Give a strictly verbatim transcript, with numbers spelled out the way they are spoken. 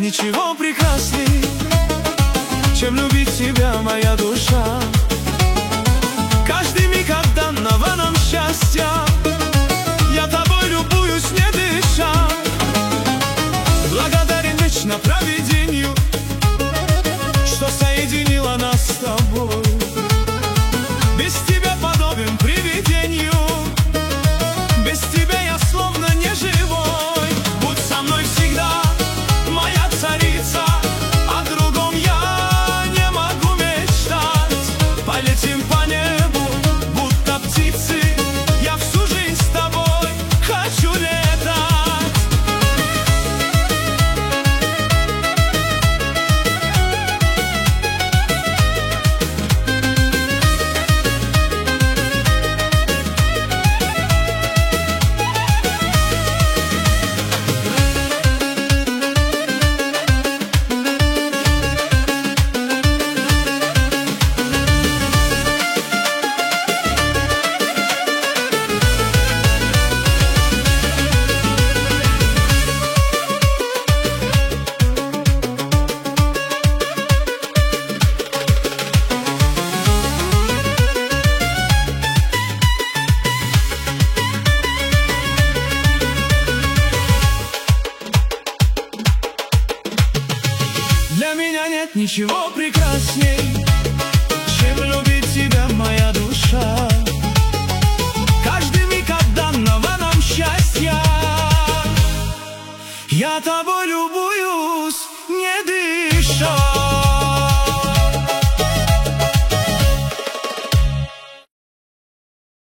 ничего прекрасней, чем любить тебя, моя душа. Каждый миг отданного нам счастья, я тобой любуюсь, не дыша. Благодарен вечно провидению, что соединило нас с тобой. Без тебя подобен привидению, без тебя я словно не живой. Будь со мной всегда, моя царица, о другом я не могу мечтать. Полетим по небу, будто птицы, я всю жизнь с тобой хочу летать. Для меня нет ничего прекрасней, чем любить тебя, моя душа. Каждый миг отданного нам счастья, я тобой любуюсь, не дыша.